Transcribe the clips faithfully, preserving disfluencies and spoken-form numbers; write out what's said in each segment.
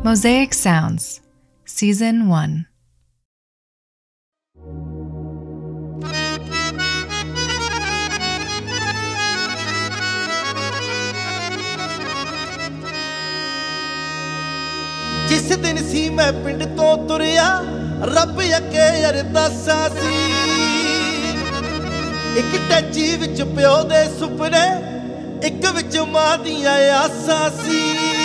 Mosaic Sounds, Season one. जिस दिन सी मैं पिंड तो तुरिया रब अगे अरदासा सी एक टैची विच प्यो दे सुपने एक विच मां दियां आसां सी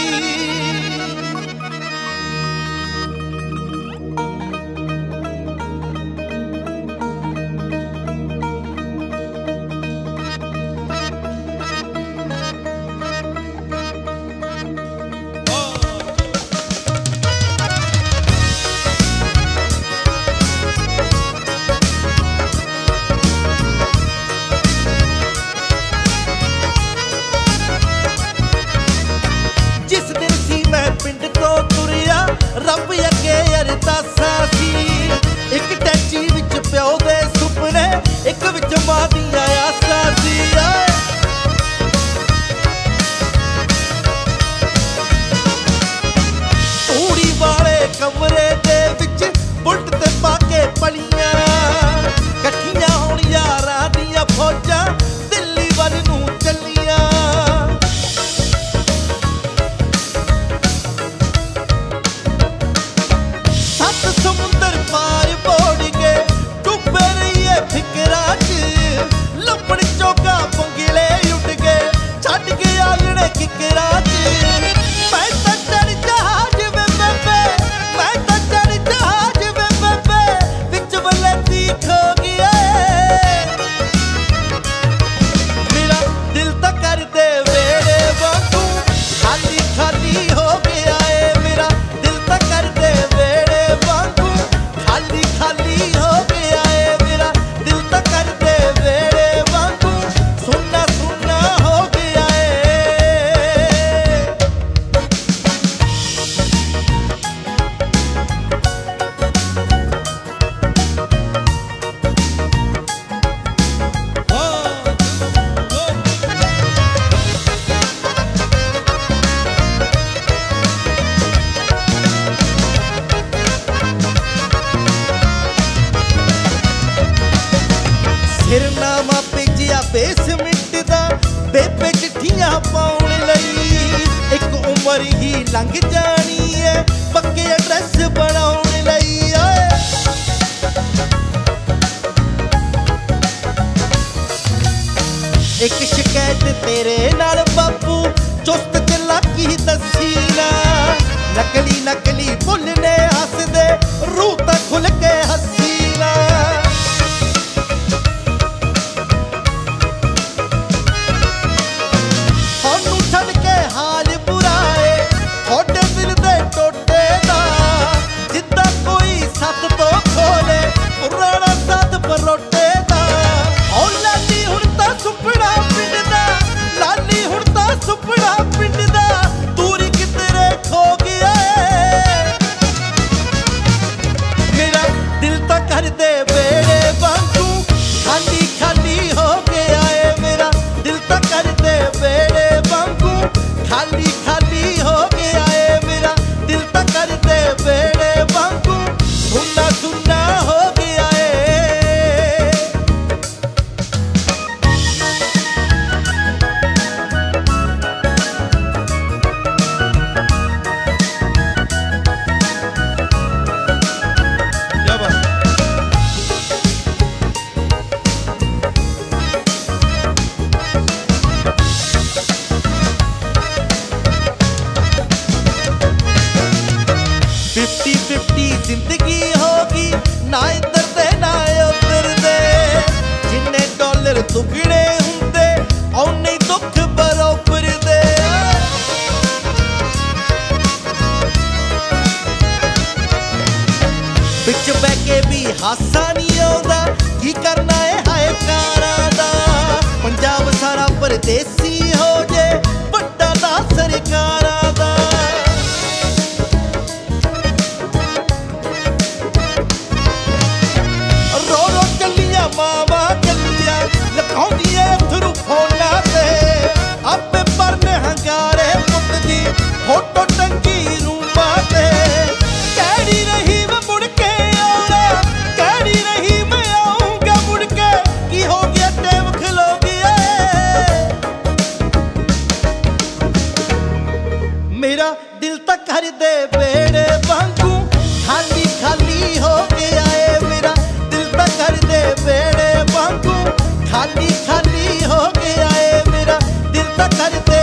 रब अगे अरदासा सी एक टैची विच प्यो दे सुपने एक विच मां दियां आसां सी तूड़ी वाले कमरे दे विच बुलट ते पाके पलियां कट्ठियां होण यारां दियां फौजां दिल्ली वल नूं चलियां समुंदर पार बोड़ के डूबे रहिए फिकरा च लपड़ चौका पंगले उठ के छड़ के आलड़े किकरा च मैं तो चढ़ जहाज वे बेबे मैं तो चढ़ जहाज वे बेबे विच वले तीख हो गया मेरा दिल तो कर दे वेड़े वांगू खाली खाली हो गया है मेरा दिल तो कर दे वेड़े खाली खाली हो गया है मेरा दिल तो कर दे वेड़े वांगू सुनना सुनना हो गया है सिरनामा भेजिया बेसमिंट दा बेबे चिट्ठियां पाउण लई एक उमर ही लंघ जानी है पक्के एड्रेस बनाउण लई एक शिकायत तेरे नाल बापू चुस्त चलाकी दसी ना नकली नकली भुलने हसदे रूह तां खुल के हसी ना हाल बुराए थोड़े दिल दे टोटे दा जिद्दा कोई सत तो खोले पुराना साथ परोटे दा ओ लाली हुण तां सुपना पिंड दा लाली हुण तां सुपना पिंड दा दूरी किधरे खो गया है मेरा दिल तो कर दे वेड़े वांगू खाली खाली हो गया है मेरा दिल तो कर दे वेड़े वांगू खाली खाली हो गया है मेरा दिल तो कर दे वेड़े वांगू सुनना सुनना हो गया है फिफ्टी फिफ्टी जिंदगी होगी ना इधर दे ना उधर दे जिन्ने डॉलर दुगने हुंदे औने दुख बरोबर दे बिच बह के भी हासा नहीं आउंदा की करना है हाय कारां दा पंजाब सारा परदेसी हो जे वड्डा दा सरकारां दा मावा गलिया लखाउंदियां अथरू फोना ते आपे परने हंगारे पुत दी फोटो टंगी रूमां ते दिल तो कर दे बेड़े वांगू खाली खाली हो गया है मेरा दिल तो कर दे बेड़े वांगू खाली खाली हो गया है मेरा दिल तो कर दे